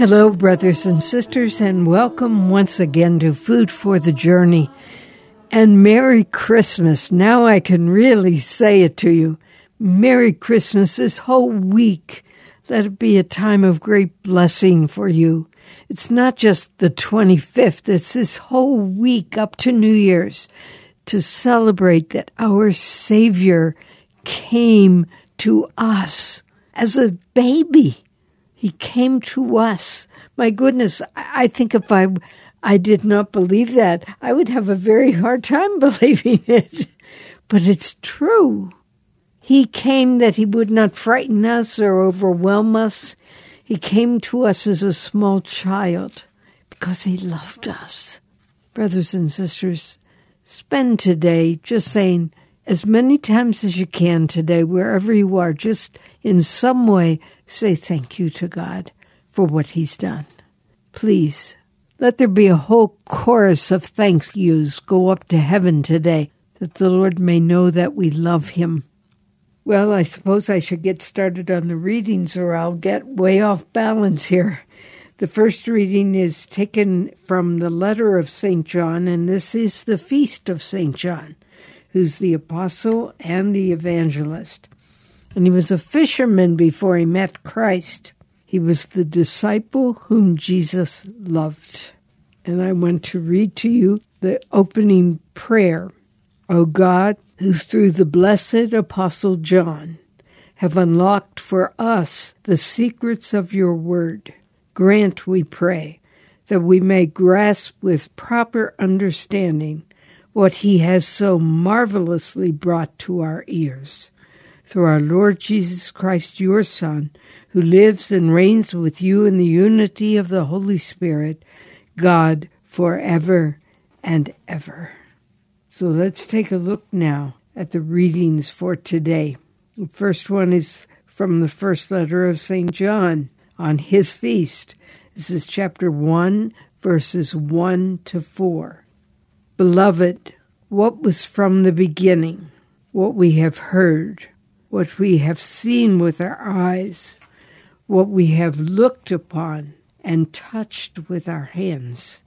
Hello, brothers and sisters, and welcome once again to Food for the Journey. And Merry Christmas. Now I can really say it to you. Merry Christmas this whole week. Let it be a time of great blessing for you. It's not just the 25th, it's this whole week up to New Year's to celebrate that our Savior came to us as a baby. He came to us. My goodness, I think if I did not believe that, I would have a very hard time believing it. But it's true. He came that he would not frighten us or overwhelm us. He came to us as a small child because he loved us. Brothers and sisters, spend today just saying as many times as you can today, wherever you are, just in some way, say thank you to God for what he's done. Please, let there be a whole chorus of thank yous go up to heaven today, that the Lord may know that we love him. Well, I suppose I should get started on the readings or I'll get way off balance here. The first reading is taken from the letter of St. John, and this is the feast of St. John, who's the apostle and the evangelist. And he was a fisherman before he met Christ. He was the disciple whom Jesus loved. And I want to read to you the opening prayer. O God, who through the blessed apostle John have unlocked for us the secrets of your word, grant, we pray, that we may grasp with proper understanding what he has so marvelously brought to our ears. Through our Lord Jesus Christ, your Son, who lives and reigns with you in the unity of the Holy Spirit, God, forever and ever. So let's take a look now at the readings for today. The first one is from the first letter of St. John on his feast. This is chapter 1, verses 1 to 4. Beloved, what was from the beginning, what we have heard, what we have seen with our eyes, what we have looked upon and touched with our hands,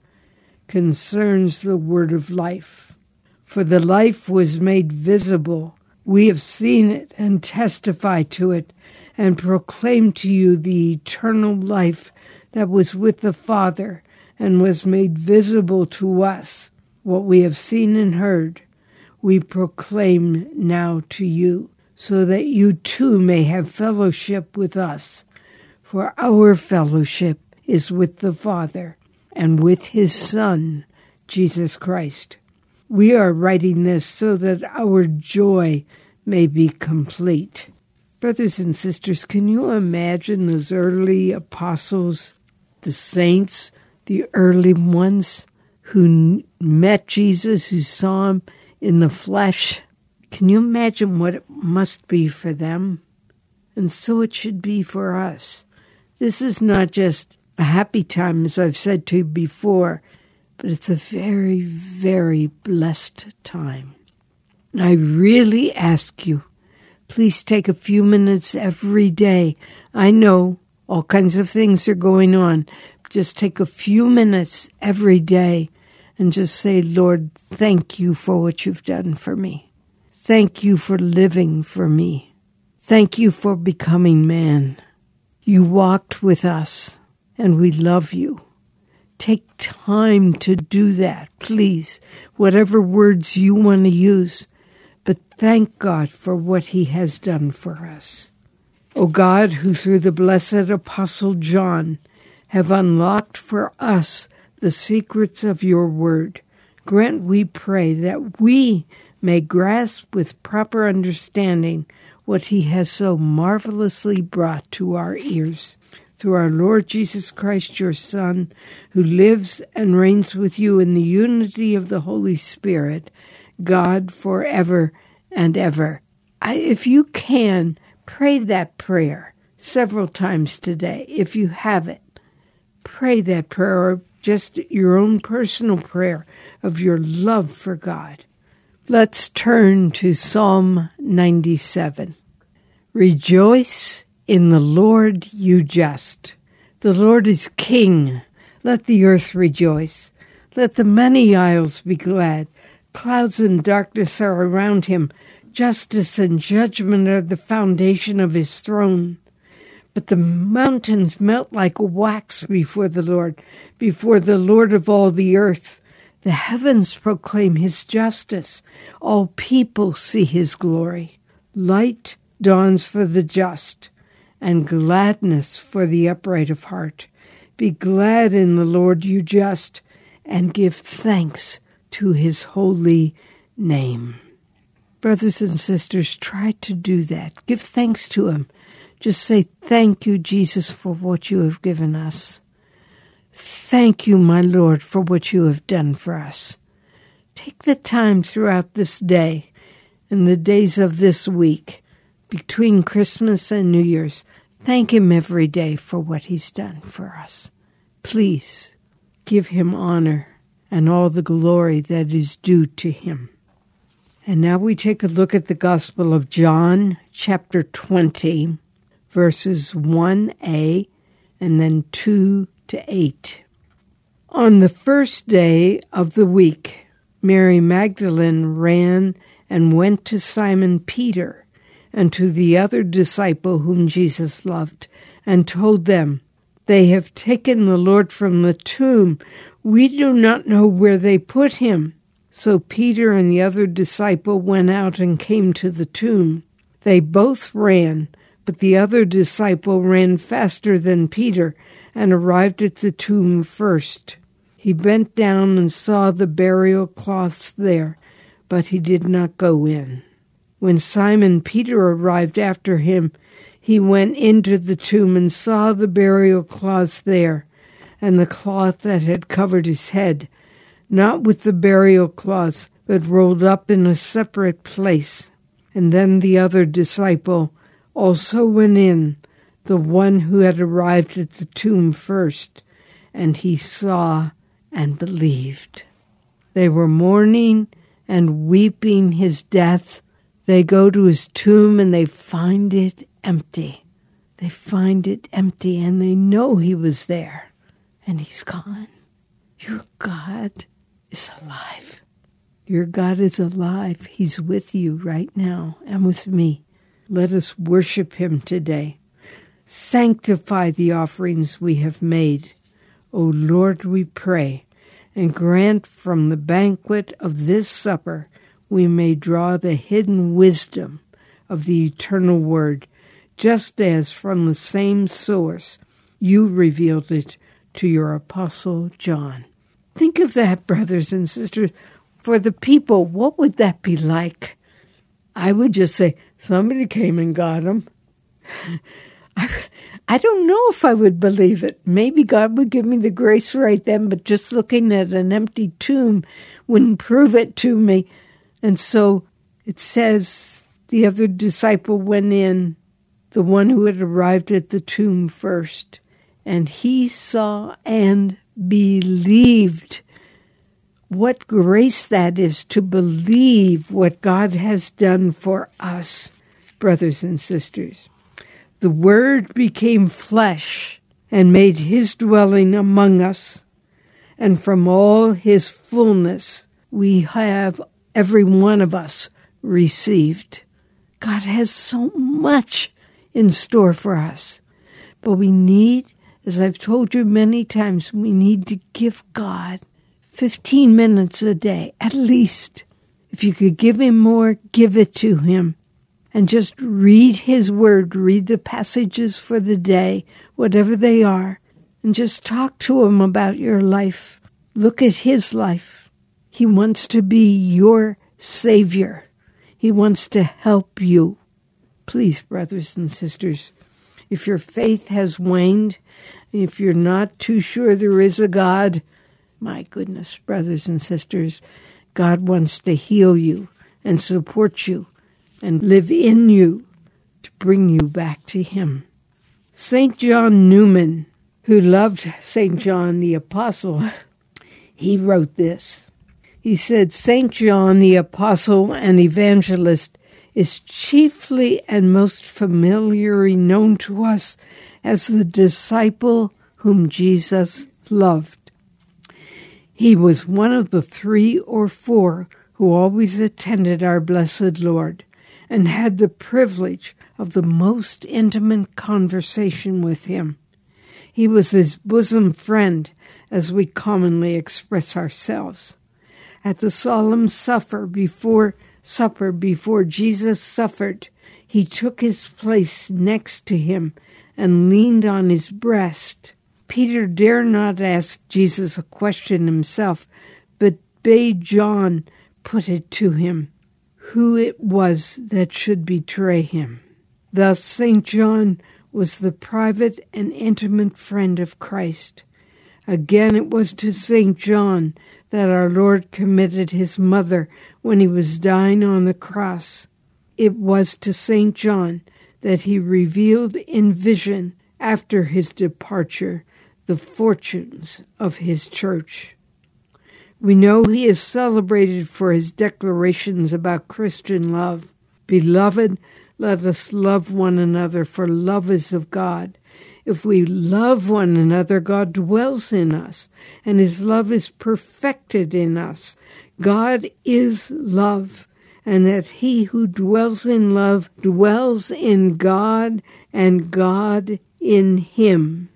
concerns the word of life. For the life was made visible. We have seen it and testify to it and proclaim to you the eternal life that was with the Father and was made visible to us. What we have seen and heard, we proclaim now to you, so that you too may have fellowship with us. For our fellowship is with the Father and with his Son, Jesus Christ. We are writing this so that our joy may be complete. Brothers and sisters, can you imagine those early apostles, the saints, the early ones who met Jesus, who saw him in the flesh? Can you imagine what it must be for them? And so it should be for us. This is not just a happy time, as I've said to you before, but it's a very, very blessed time. And I really ask you, please take a few minutes every day. I know all kinds of things are going on. Just take a few minutes every day and just say, Lord, thank you for what you've done for me. Thank you for living for me. Thank you for becoming man. You walked with us, and we love you. Take time to do that, please, whatever words you want to use. But thank God for what he has done for us. O God, who through the blessed apostle John have unlocked for us the secrets of your word, grant, we pray, that we may grasp with proper understanding what he has so marvelously brought to our ears. Through our Lord Jesus Christ, your Son, who lives and reigns with you in the unity of the Holy Spirit, God, forever and ever. If you can, pray that prayer several times today. If you have it, pray that prayer, or just your own personal prayer of your love for God. Let's turn to Psalm 97. Rejoice in the Lord, you just, The Lord is King. Let the earth rejoice. Let the many isles be glad. Clouds and darkness are around him. Justice and judgment are the foundation of his throne. But the mountains melt like wax before the Lord of all the earth. The heavens proclaim his justice. All people see his glory. Light dawns for the just, and gladness for the upright of heart. Be glad in the Lord, you just, and give thanks to his holy name. Brothers and sisters, try to do that. Give thanks to him. Just say, thank you, Jesus, for what you have given us. Thank you, my Lord, for what you have done for us. Take the time throughout this day and the days of this week, between Christmas and New Year's. Thank him every day for what he's done for us. Please give him honor and all the glory that is due to him. And now we take a look at the Gospel of John, chapter 20, verses 1a and then 2 to 8. On the first day of the week, Mary Magdalene ran and went to Simon Peter and to the other disciple whom Jesus loved, and told them, "They have taken the Lord from the tomb. We do not know where they put him." So Peter and the other disciple went out and came to the tomb. They both ran, but the other disciple ran faster than Peter and arrived at the tomb first. He bent down and saw the burial cloths there, but he did not go in. When Simon Peter arrived after him, he went into the tomb and saw the burial cloths there, and the cloth that had covered his head, not with the burial cloths, but rolled up in a separate place. And then the other disciple also went in, the one who had arrived at the tomb first, and he saw and believed. They were mourning and weeping his death. They go to his tomb and they find it empty. They find it empty and they know he was there and he's gone. Your God is alive. Your God is alive. He's with you right now and with me. Let us worship him today. Sanctify the offerings we have made. O Lord, we pray, and grant from the banquet of this supper we may draw the hidden wisdom of the eternal word, just as from the same source you revealed it to your apostle John. Think of that, brothers and sisters. For the people, what would that be like? I would just say, somebody came and got him. I don't know if I would believe it. Maybe God would give me the grace right then, but just looking at an empty tomb wouldn't prove it to me. And so it says the other disciple went in, the one who had arrived at the tomb first, and he saw and believed. What grace that is to believe what God has done for us, brothers and sisters. The Word became flesh and made his dwelling among us, and from all his fullness we have, every one of us, received. God has so much in store for us, but we need, as I've told you many times, we need to give God 15 minutes a day, at least. If you could give him more, give it to him. And just read his word, read the passages for the day, whatever they are, and just talk to him about your life. Look at his life. He wants to be your Savior. He wants to help you. Please, brothers and sisters, if your faith has waned, if you're not too sure there is a God, my goodness, brothers and sisters, God wants to heal you and support you and live in you to bring you back to him. St. John Newman, who loved St. John the Apostle, he wrote this. He said, St. John the Apostle and Evangelist is chiefly and most familiarly known to us as the disciple whom Jesus loved. He was one of the 3 or 4 who always attended our blessed Lord and had the privilege of the most intimate conversation with him. He was his bosom friend, as we commonly express ourselves. At the solemn supper before Jesus suffered, he took his place next to him and leaned on his breast. Peter dared not ask Jesus a question himself, but bade John put it to him, who it was that should betray him. Thus St. John was the private and intimate friend of Christ. Again, it was to St. John that our Lord committed his mother when he was dying on the cross. It was to St. John that he revealed in vision, after his departure, the fortunes of his church. We know he is celebrated for his declarations about Christian love. Beloved, let us love one another, for love is of God. If we love one another, God dwells in us, and his love is perfected in us. God is love, and that he who dwells in love dwells in God, and God in him.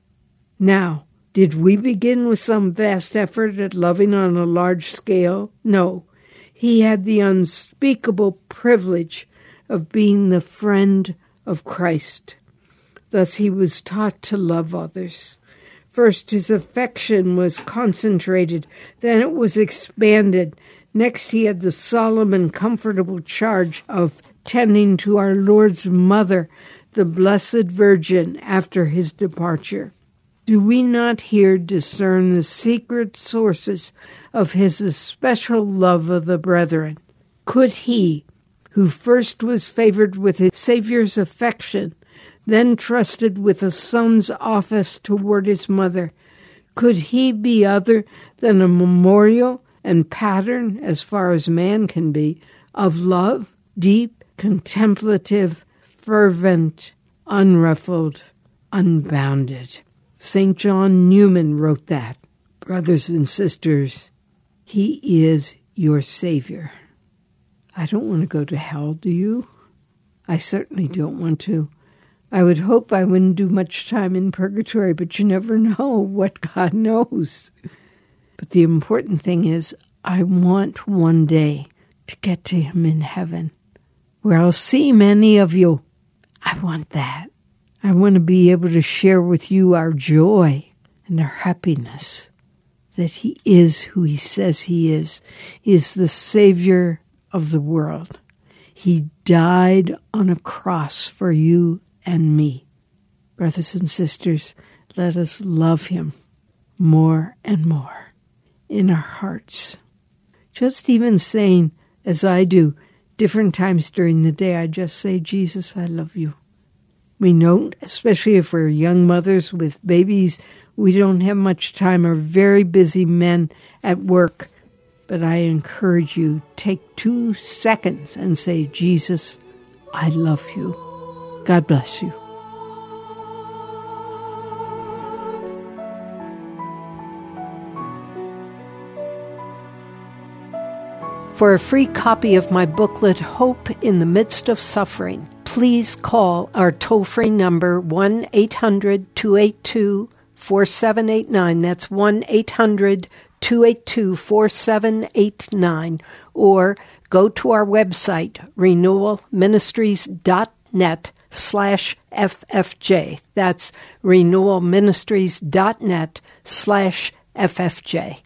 Now, did we begin with some vast effort at loving on a large scale? No. He had the unspeakable privilege of being the friend of Christ. Thus he was taught to love others. First, his affection was concentrated, then it was expanded. Next, he had the solemn and comfortable charge of tending to our Lord's mother, the Blessed Virgin, after his departure. Do we not here discern the secret sources of his especial love of the brethren? Could he, who first was favored with his Savior's affection, then trusted with a son's office toward his mother, could he be other than a memorial and pattern, as far as man can be, of love, deep, contemplative, fervent, unruffled, unbounded? St. John Newman wrote that. Brothers and sisters, he is your Savior. I don't want to go to hell, do you? I certainly don't want to. I would hope I wouldn't do much time in purgatory, but you never know what God knows. But the important thing is, I want one day to get to him in heaven, where I'll see many of you. I want that. I want to be able to share with you our joy and our happiness, that he is who he says he is. He is the Savior of the world. He died on a cross for you and me. Brothers and sisters, let us love him more and more in our hearts. Just even saying, as I do, different times during the day, I just say, Jesus, I love you. We know, especially if we're young mothers with babies, we don't have much time, or very busy men at work. But I encourage you, take 2 seconds and say, Jesus, I love you. God bless you. For a free copy of my booklet, Hope in the Midst of Suffering, please call our toll-free number 1-800-282-4789. That's 1-800-282-4789. Or go to our website, renewalministries.net/FFJ. That's renewalministries.net/FFJ.